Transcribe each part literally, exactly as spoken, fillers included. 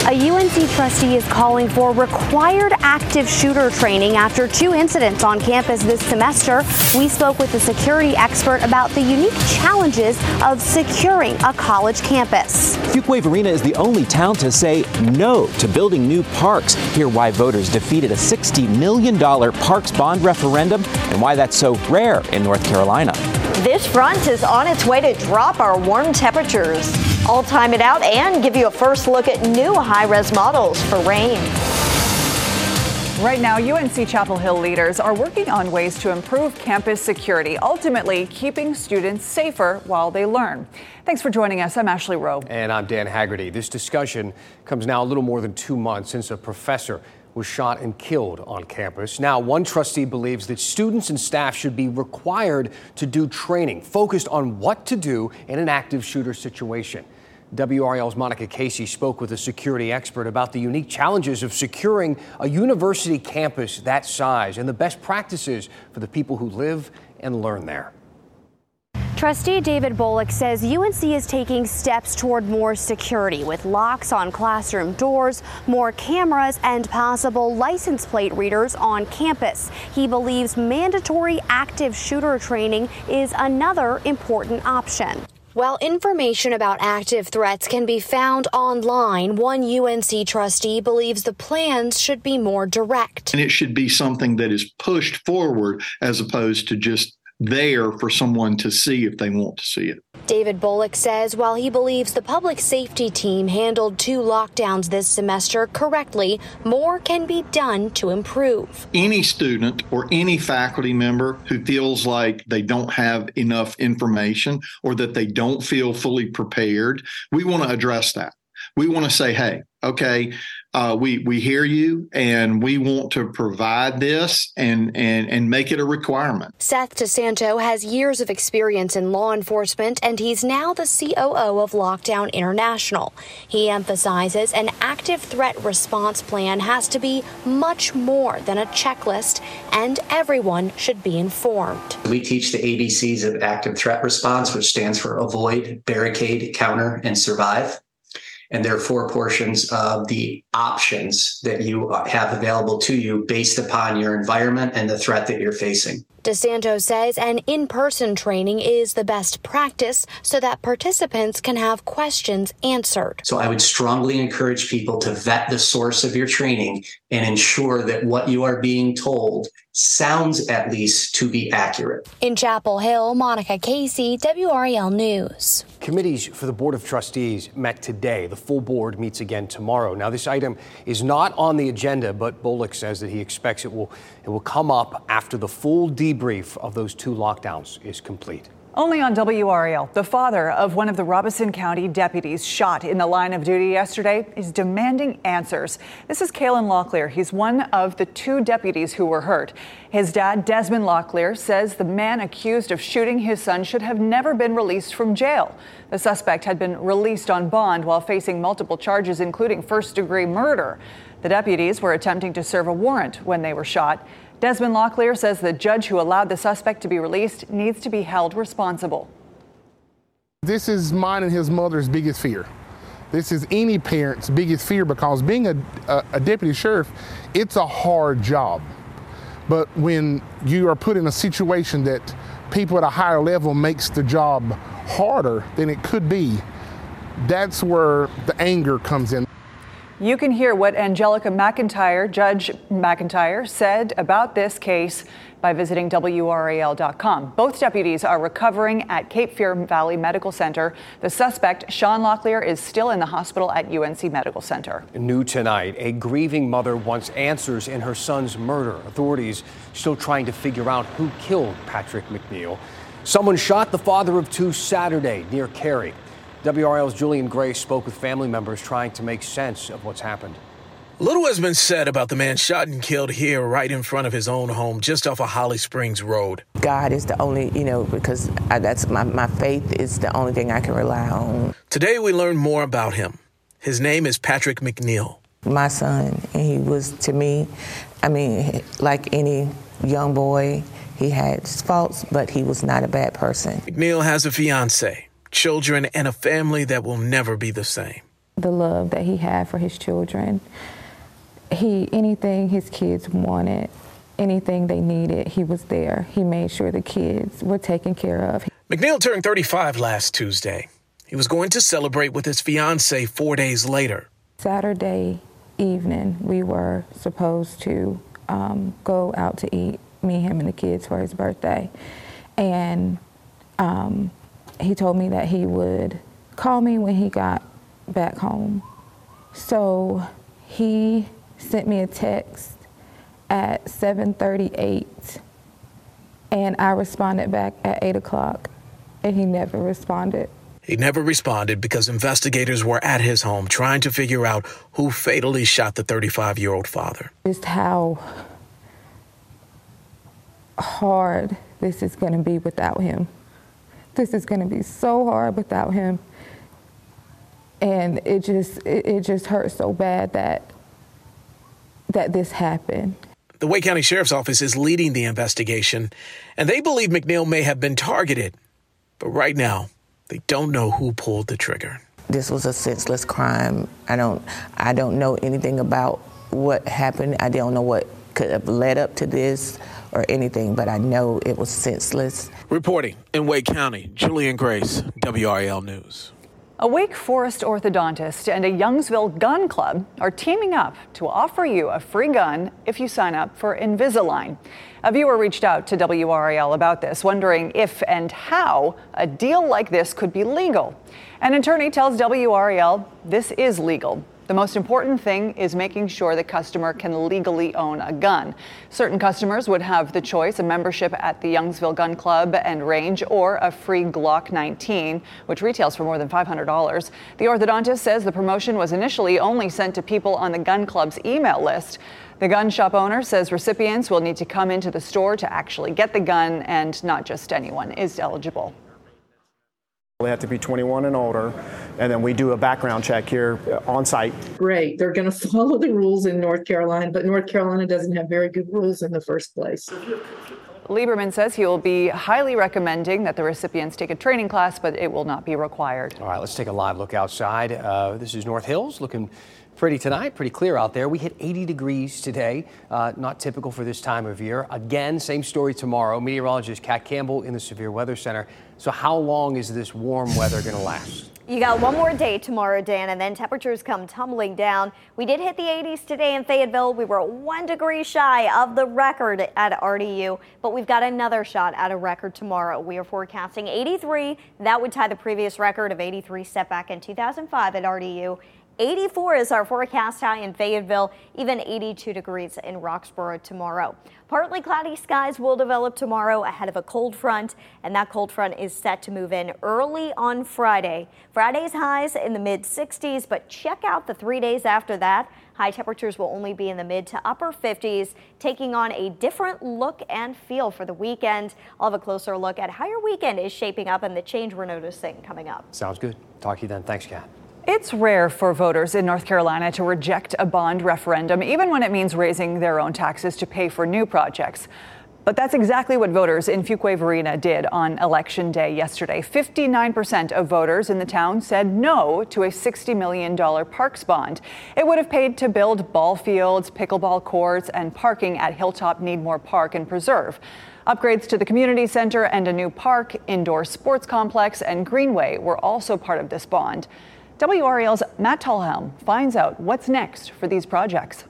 A U N C trustee is calling for required active shooter training after two incidents on campus this semester. We spoke with a security expert about the unique challenges of securing a college campus. Fuquay Arena is the only town to say no to building new parks. Hear why voters defeated a sixty million dollars parks bond referendum and why that's so rare in North Carolina. This front is on its way to drop our warm temperatures. I'll time it out and give you a first look at new high-res models for rain. Right now, U N C Chapel Hill leaders are working on ways to improve campus security, ultimately keeping students safer while they learn. Thanks for joining us. I'm Ashley Rowe. And I'm Dan Haggerty. This discussion comes now a little more than two months since a professor was shot and killed on campus. Now, one trustee believes that students and staff should be required to do training focused on what to do in an active shooter situation. W R L's Monica Casey spoke with a security expert about the unique challenges of securing a university campus that size and the best practices for the people who live and learn there. Trustee David Bullock says U N C is taking steps toward more security with locks on classroom doors, more cameras, and possible license plate readers on campus. He believes mandatory active shooter training is another important option. While information about active threats can be found online, one U N C trustee believes the plans should be more direct. And it should be something that is pushed forward as opposed to just there for someone to see if they want to see it. David Bullock says while he believes the public safety team handled two lockdowns this semester correctly, more can be done to improve. Any student or any faculty member who feels like they don't have enough information or that they don't feel fully prepared, we want to address that. We want to say, hey, okay, uh, we we hear you, and we want to provide this and, and, and make it a requirement. Seth DeSanto has years of experience in law enforcement, and he's now the C O O of Lockdown International. He emphasizes an active threat response plan has to be much more than a checklist, and everyone should be informed. We teach the A B Cs of active threat response, which stands for avoid, barricade, counter, and survive. And there are four portions of the options that you have available to you based upon your environment and the threat that you're facing. DeSanto says an in-person training is the best practice so that participants can have questions answered. So I would strongly encourage people to vet the source of your training and ensure that what you are being told sounds at least to be accurate. In Chapel Hill, Monica Casey, W R L News. Committees for the Board of Trustees met today. The full board meets again tomorrow. Now, this item is not on the agenda, but Bullock says that he expects it will it will come up after the full debrief of those two lockdowns is complete. Only on W R L, the father of one of the Robeson County deputies shot in the line of duty yesterday is demanding answers. This is Kalen Locklear. He's one of the two deputies who were hurt. His dad, Desmond Locklear, says the man accused of shooting his son should have never been released from jail. The suspect had been released on bond while facing multiple charges, including first-degree murder. The deputies were attempting to serve a warrant when they were shot. Desmond Locklear says the judge who allowed the suspect to be released needs to be held responsible. This is mine and his mother's biggest fear. This is any parent's biggest fear because being a, a, a deputy sheriff, it's a hard job. But when you are put in a situation that people at a higher level makes the job harder than it could be, that's where the anger comes in. You can hear what Angelica McIntyre, Judge McIntyre, said about this case by visiting W R A L dot com. Both deputies are recovering at Cape Fear Valley Medical Center. The suspect, Sean Locklear, is still in the hospital at U N C Medical Center. New tonight, a grieving mother wants answers in her son's murder. Authorities still trying to figure out who killed Patrick McNeil. Someone shot the father of two Saturday near Cary. W R L's Julian Gray spoke with family members trying to make sense of what's happened. Little has been said about the man shot and killed here right in front of his own home just off of Holly Springs Road. God is the only, you know, because I, that's my, my faith is the only thing I can rely on. Today we learned more about him. His name is Patrick McNeil. My son, and he was to me, I mean, like any young boy, he had his faults, but he was not a bad person. McNeil has a fiance, children, and a family that will never be the same. the love that he had for his children. He, anything his kids wanted, anything they needed, he was there. He made sure the kids were taken care of. McNeil turned thirty-five last Tuesday. He was going to celebrate with his fiancée four days later. Saturday evening, we were supposed to um, go out to eat, me, him, and the kids for his birthday. And um, he told me that he would call me when he got back home. So he sent me a text at seven thirty-eight, and I responded back at eight o'clock, and he never responded. He never responded because investigators were at his home trying to figure out who fatally shot the thirty-five-year-old father. Just how hard this is going to be without him. This is going to be so hard without him. And it just it, it just hurts so bad that that this happened. The Wake County Sheriff's Office is leading the investigation, and they believe McNeil may have been targeted. But right now, they don't know who pulled the trigger. This was a senseless crime. I don't I don't know anything about what happened. I don't know what could have led up to this or anything, but I know it was senseless. Reporting in Wake County, Julian Grace, W R A L News. A Wake Forest orthodontist and a Youngsville gun club are teaming up to offer you a free gun if you sign up for Invisalign. A viewer reached out to W R A L about this, wondering if and how a deal like this could be legal. An attorney tells W R A L this is legal. The most important thing is making sure the customer can legally own a gun. Certain customers would have the choice, a membership at the Youngsville Gun Club and Range, or a free Glock nineteen, which retails for more than five hundred dollars. The orthodontist says the promotion was initially only sent to people on the gun club's email list. The gun shop owner says recipients will need to come into the store to actually get the gun, and not just anyone is eligible. They have to be twenty-one and older, and then we do a background check here on site. Great. They're going to follow the rules in North Carolina, but North Carolina doesn't have very good rules in the first place. Lieberman says he will be highly recommending that the recipients take a training class, but it will not be required. All right, let's take a live look outside. Uh, this is North Hills, looking pretty tonight, pretty clear out there. We hit eighty degrees today, uh, not typical for this time of year. Again, same story tomorrow. Meteorologist Kat Campbell in the Severe Weather Center. So how long is this warm weather going to last? You got one more day tomorrow, Dan, and then temperatures come tumbling down. We did hit the eighties today in Fayetteville. We were one degree shy of the record at R D U, but we've got another shot at a record tomorrow. We are forecasting eighty-three. That would tie the previous record of eighty-three set back in two thousand five at R D U. eighty-four is our forecast high in Fayetteville, even eighty-two degrees in Roxborough tomorrow. Partly cloudy skies will develop tomorrow ahead of a cold front, and that cold front is set to move in early on Friday. Friday's highs in the mid sixties, but check out the three days after that. High temperatures will only be in the mid to upper fifties, taking on a different look and feel for the weekend. I'll have a closer look at how your weekend is shaping up and the change we're noticing coming up. Sounds good. Talk to you then. Thanks, Kat. It's rare for voters in North Carolina to reject a bond referendum, even when it means raising their own taxes to pay for new projects. But that's exactly what voters in Fuquay-Varina did on Election Day yesterday. fifty-nine percent of voters in the town said no to a sixty million dollars parks bond. It would have paid to build ball fields, pickleball courts, and parking at Hilltop Needmore Park and Preserve. Upgrades to the community center and a new park, indoor sports complex, and greenway were also part of this bond. W R A L's Matt Tallhelm finds out what's next for these projects.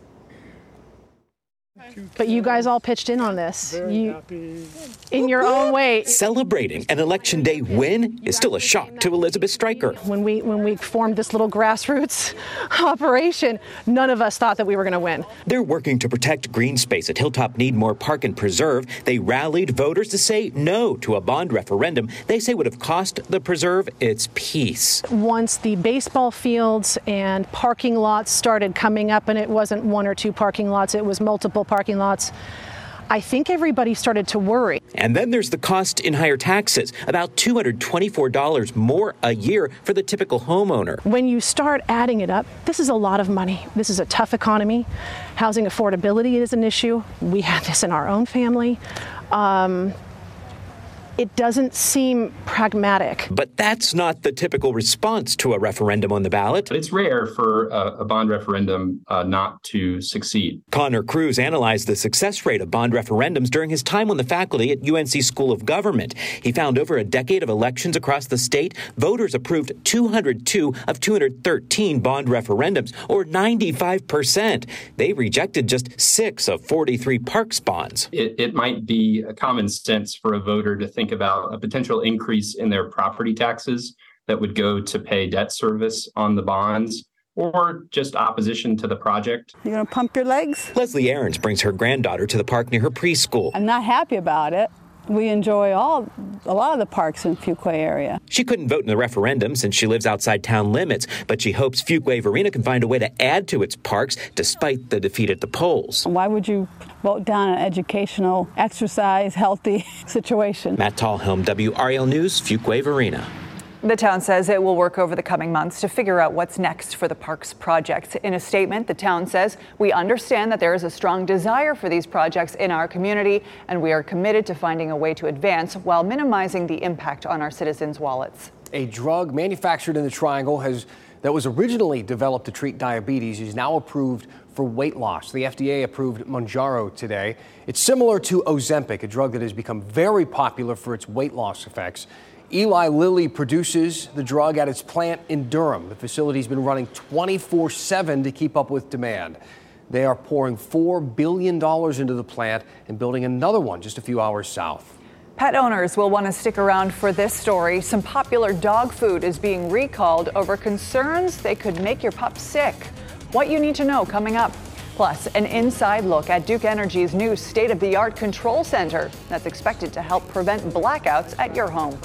But you guys all pitched in on this. You, in your own way. Celebrating an Election Day win is still a shock to Elizabeth Stryker. When we when we formed this little grassroots operation, none of us thought that we were going to win. They're working to protect green space at Hilltop Needmore Park and Preserve. They rallied voters to say no to a bond referendum they say would have cost the preserve its peace. Once the baseball fields and parking lots started coming up, and it wasn't one or two parking lots, it was multiple parking lots, I think everybody started to worry. And then there's the cost in higher taxes, about two hundred twenty-four dollars more a year for the typical homeowner. When you start adding it up, this is a lot of money. This is a tough economy. Housing affordability is an issue. We had this in our own family. Um, it doesn't seem pragmatic. But that's not the typical response to a referendum on the ballot. It's rare for a, a bond referendum uh, not to succeed. Connor Cruz analyzed the success rate of bond referendums during his time on the faculty at U N C School of Government. He found over a decade of elections across the state, voters approved two hundred two of two hundred thirteen bond referendums, or ninety-five percent. They rejected just six of forty-three Parks bonds. It, it might be a common sense for a voter to think about a potential increase in their property taxes that would go to pay debt service on the bonds, or just opposition to the project. You're going to pump your legs? Leslie Ahrens brings her granddaughter to the park near her preschool. I'm not happy about it. We enjoy all a lot of the parks in Fuquay area. She couldn't vote in the referendum since she lives outside town limits, but she hopes Fuquay-Varina can find a way to add to its parks despite the defeat at the polls. Why would you vote down an educational, exercise, healthy situation? Matt Tallhelm, W R A L News, Fuquay-Varina. The town says it will work over the coming months to figure out what's next for the parks project. In a statement, the town says, we understand that there is a strong desire for these projects in our community, and we are committed to finding a way to advance while minimizing the impact on our citizens' wallets. A drug manufactured in the Triangle has that was originally developed to treat diabetes is now approved for weight loss. The F D A approved Mounjaro today. It's similar to Ozempic, a drug that has become very popular for its weight loss effects. Eli Lilly produces the drug at its plant in Durham. The facility's been running twenty-four seven to keep up with demand. They are pouring four billion dollars into the plant and building another one just a few hours south. Pet owners will want to stick around for this story. Some popular dog food is being recalled over concerns they could make your pup sick. What you need to know coming up. Plus, an inside look at Duke Energy's new state-of-the-art control center that's expected to help prevent blackouts at your home.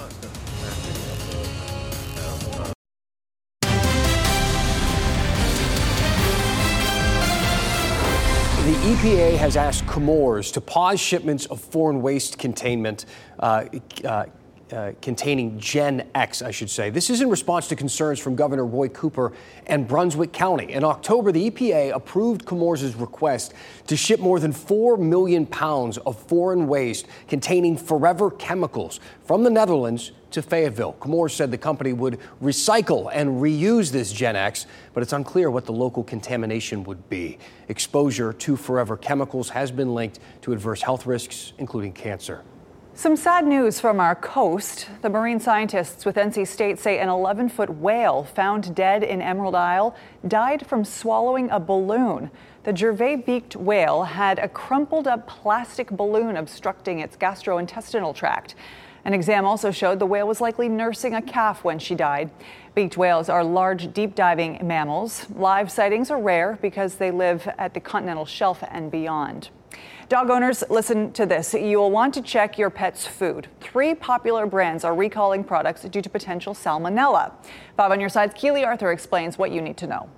The E P A has asked Chemours to pause shipments of foreign waste containment uh, uh, uh, containing Gen X, I should say. This is in response to concerns from Governor Roy Cooper and Brunswick County. In October, the E P A approved Chemours' request to ship more than four million pounds of foreign waste containing forever chemicals from the Netherlands to Fayetteville. Chemours said the company would recycle and reuse this Gen X, but it's unclear what the local contamination would be. Exposure to forever chemicals has been linked to adverse health risks, including cancer. Some sad news from our coast. The marine scientists with N C State say an eleven-foot whale found dead in Emerald Isle died from swallowing a balloon. The Gervais-beaked whale had a crumpled up plastic balloon obstructing its gastrointestinal tract. An exam also showed the whale was likely nursing a calf when she died. Beaked whales are large, deep-diving mammals. Live sightings are rare because they live at the continental shelf and beyond. Dog owners, listen to this. You'll want to check your pet's food. Three popular brands are recalling products due to potential salmonella. Five on Your Side's Keely Arthur explains what you need to know.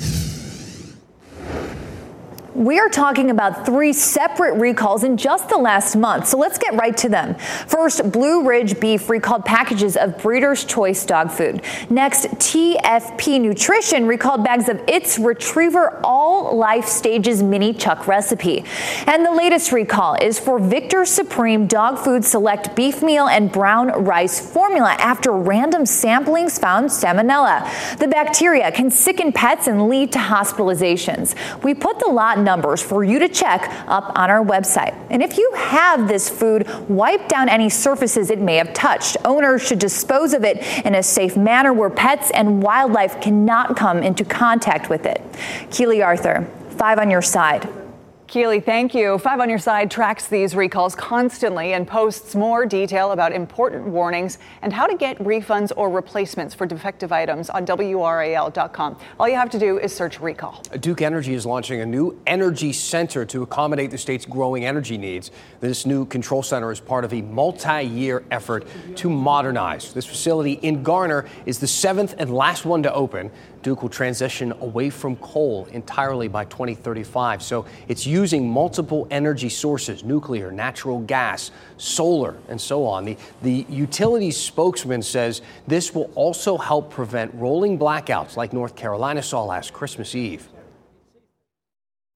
We are talking about three separate recalls in just the last month, so let's get right to them. First, Blue Ridge Beef recalled packages of Breeder's Choice dog food. Next, T F P Nutrition recalled bags of its Retriever All Life Stages Mini Chuck recipe. And the latest recall is for Victor Supreme Dog Food Select Beef Meal and Brown Rice Formula after random samplings found salmonella. The bacteria can sicken pets and lead to hospitalizations. We put the lot numbers for you to check up on our website. And if you have this food, wipe down any surfaces it may have touched. Owners should dispose of it in a safe manner where pets and wildlife cannot come into contact with it. Keely Arthur, Five on Your Side. Keely, thank you. Five on Your Side tracks these recalls constantly and posts more detail about important warnings and how to get refunds or replacements for defective items on W R A L dot com. All you have to do is search recall. Duke Energy is launching a new energy center to accommodate the state's growing energy needs. This new control center is part of a multi-year effort to modernize. This facility in Garner is the seventh and last one to open. Duke will transition away from coal entirely by twenty thirty-five. So it's using multiple energy sources, nuclear, natural gas, solar, and so on. The, the utilities spokesman says this will also help prevent rolling blackouts like North Carolina saw last Christmas Eve.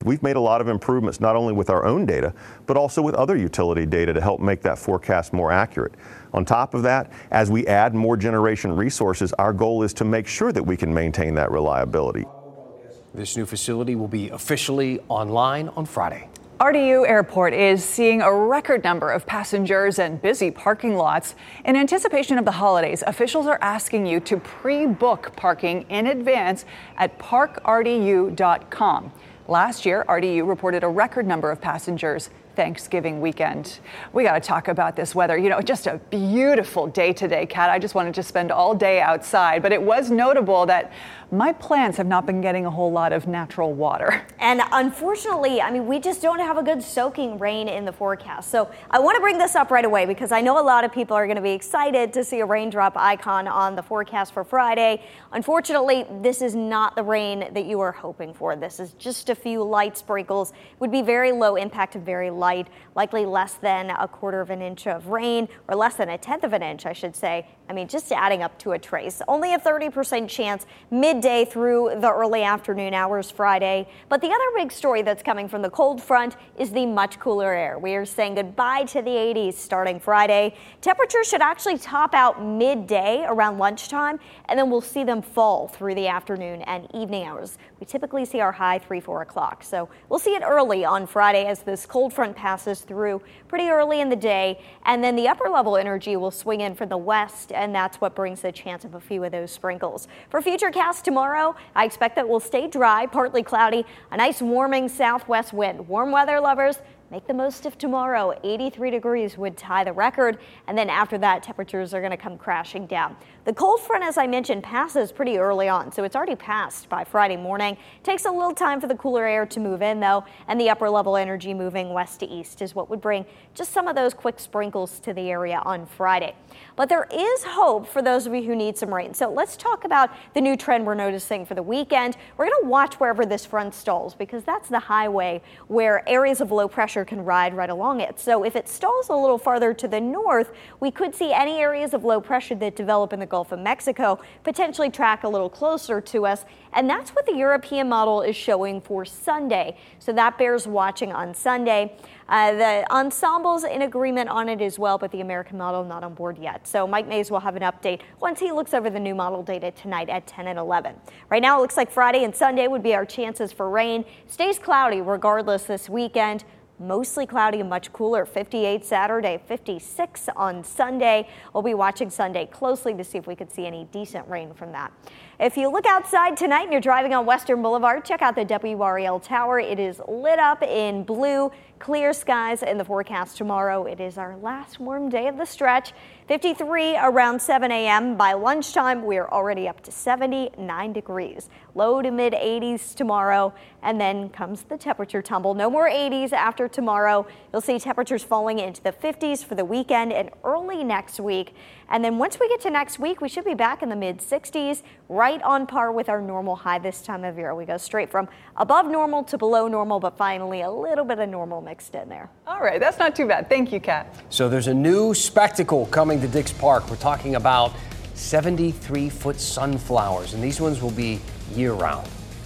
We've made a lot of improvements, not only with our own data, but also with other utility data to help make that forecast more accurate. On top of that, as we add more generation resources, our goal is to make sure that we can maintain that reliability. This new facility will be officially online on Friday. R D U Airport is seeing a record number of passengers and busy parking lots. In anticipation of the holidays, officials are asking you to pre-book parking in advance at park r d u dot com. Last year, R D U reported a record number of passengers Thanksgiving weekend. We got to talk about this weather. You know, just a beautiful day today, Kat. I just wanted to spend all day outside, but it was notable that my plants have not been getting a whole lot of natural water. And unfortunately, I mean, we just don't have a good soaking rain in the forecast. So I want to bring this up right away because I know a lot of people are going to be excited to see a raindrop icon on the forecast for Friday. Unfortunately, this is not the rain that you were hoping for. This is just a few light sprinkles. Would be very low impact and very light, likely less than a quarter of an inch of rain, or less than a tenth of an inch, I should say. I mean, just adding up to a trace. Only a thirty percent chance midday through the early afternoon hours Friday. But the other big story that's coming from the cold front is the much cooler air. We are saying goodbye to the eighties starting Friday. Temperatures should actually top out midday around lunchtime, and then we'll see them fall through the afternoon and evening hours. We typically see our high three, four o'clock. So we'll see it early on Friday as this cold front passes through pretty early in the day. And then the upper level energy will swing in from the west, and that's what brings the chance of a few of those sprinkles. For Futurecast tomorrow, I expect that we'll stay dry, partly cloudy, a nice warming southwest wind. Warm weather lovers, make the most of tomorrow. eighty-three degrees would tie the record, and then after that, temperatures are going to come crashing down. The cold front, as I mentioned, passes pretty early on, so it's already passed by Friday morning. Takes a little time for the cooler air to move in, though, and the upper level energy moving west to east is what would bring just some of those quick sprinkles to the area on Friday. But there is hope for those of you who need some rain. So let's talk about the new trend we're noticing for the weekend. We're going to watch wherever this front stalls because that's the highway where areas of low pressure can ride right along it. So if it stalls a little farther to the north, we could see any areas of low pressure that develop in the Gulf of Mexico potentially track a little closer to us. And that's what the European model is showing for Sunday. So that bears watching on Sunday. Uh, the ensemble's in agreement on it as well, but the American model not on board yet. So Mike Mays will have an update once he looks over the new model data tonight at ten and eleven. Right now, it looks like Friday and Sunday would be our chances for rain. Stays cloudy regardless this weekend. Mostly cloudy and much cooler. fifty-eight Saturday, fifty-six on Sunday. We'll be watching Sunday closely to see if we could see any decent rain from that. If you look outside tonight and you're driving on Western Boulevard, check out the W R E L tower. It is lit up in blue. Clear skies in the forecast tomorrow. It is our last warm day of the stretch. fifty-three around seven a m By lunchtime, we're already up to seventy-nine degrees. Low to mid eighties tomorrow, and then comes the temperature tumble. No more eighties after tomorrow. You'll see temperatures falling into the fifties for the weekend and early next week. And then once we get to next week, we should be back in the mid sixties, right on par with our normal high this time of year. We go straight from above normal to below normal, but finally a little bit of normal mixed in there. All right, that's not too bad. Thank you, Kat. So there's a new spectacle coming to Dix Park. We're talking about seventy-three foot sunflowers, and these ones will be year-round.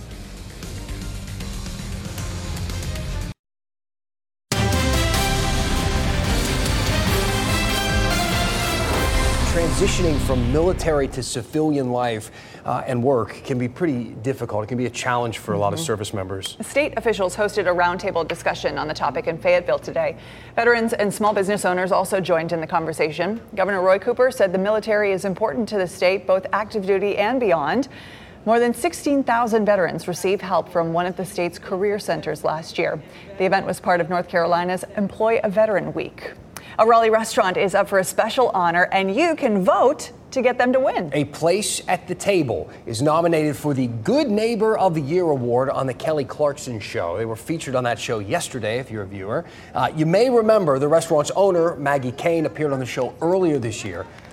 Transitioning from military to civilian life uh, and work can be pretty difficult. It can be a challenge for a lot of service members. State officials hosted a roundtable discussion on the topic in Fayetteville today. Veterans and small business owners also joined in the conversation. Governor Roy Cooper said the military is important to the state, both active duty and beyond. More than sixteen thousand veterans received help from one of the state's career centers last year. The event was part of North Carolina's Employ a Veteran Week. A Raleigh restaurant is up for a special honor, and you can vote to get them to win. A Place at the Table is nominated for the Good Neighbor of the Year award on the Kelly Clarkson Show. They were featured on that show yesterday, if you're a viewer. Uh, you may remember the restaurant's owner, Maggie Kane, appeared on the show earlier this year.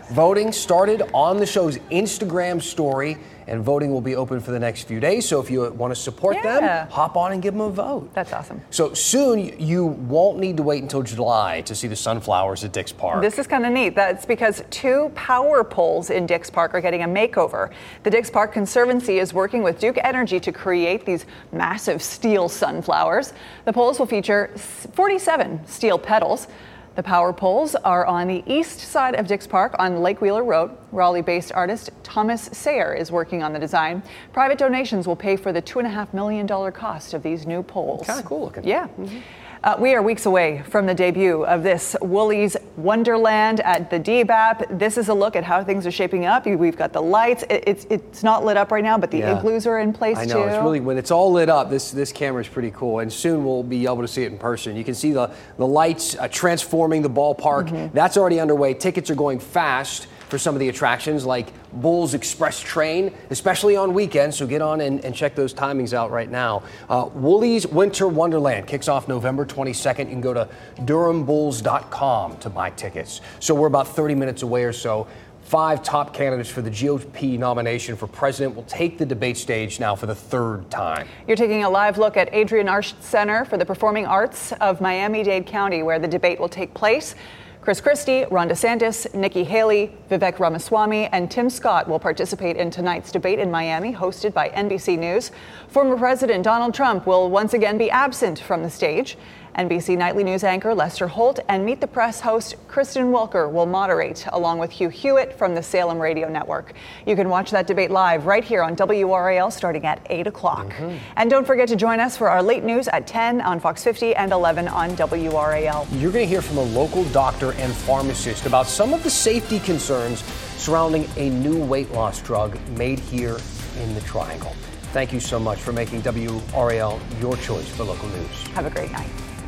Voting started on the show's Instagram story, and voting will be open for the next few days. So if you want to support Yeah. them, hop on and give them a vote. That's awesome. So soon you won't need to wait until July to see the sunflowers at Dix Park. This is kind of neat. That's because two power poles in Dix Park are getting a makeover. The Dix Park Conservancy is working with Duke Energy to create these massive steel sunflowers. The poles will feature forty-seven steel petals. The power poles are on the east side of Dix Park on Lake Wheeler Road. Raleigh-based artist Thomas Sayer is working on the design. Private donations will pay for the two and a half million dollar cost of these new poles. Kind of cool looking. Yeah. Mm-hmm. Uh, we are weeks away from the debut of this Woolies Wonderland at the D B A P. This is a look at how things are shaping up. We've got the lights. It, it's it's not lit up right now, but the Yeah. igloos are in place I know, too. it's really, when it's all lit up, this this camera is pretty cool, and soon we'll be able to see it in person. You can see the, the lights uh, transforming the ballpark. Mm-hmm. That's already underway. Tickets are going fast for some of the attractions like Bulls Express Train, especially on weekends, so get on and, and check those timings out right now. Uh, Woolies Winter Wonderland kicks off November twenty-second. You can go to durham bulls dot com to buy tickets. So we're about thirty minutes away or so. Five top candidates for the G O P nomination for president will take the debate stage now for the third time. You're taking a live look at Adrian Arsh Center for the Performing Arts of Miami-Dade County, where the debate will take place. Chris Christie, Ron DeSantis, Nikki Haley, Vivek Ramaswamy, and Tim Scott will participate in tonight's debate in Miami, hosted by N B C News. Former President Donald Trump will once again be absent from the stage. N B C Nightly News anchor Lester Holt and Meet the Press host Kristen Welker will moderate, along with Hugh Hewitt from the Salem Radio Network. You can watch that debate live right here on W R A L starting at eight o'clock. Mm-hmm. And don't forget to join us for our late news at ten on Fox fifty and eleven on W R A L. You're going to hear from a local doctor and pharmacist about some of the safety concerns surrounding a new weight loss drug made here in the Triangle. Thank you so much for making W R A L your choice for local news. Have a great night.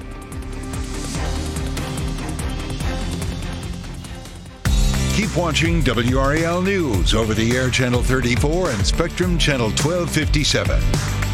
Keep watching W R A L News over the air channel thirty-four and Spectrum channel twelve fifty-seven.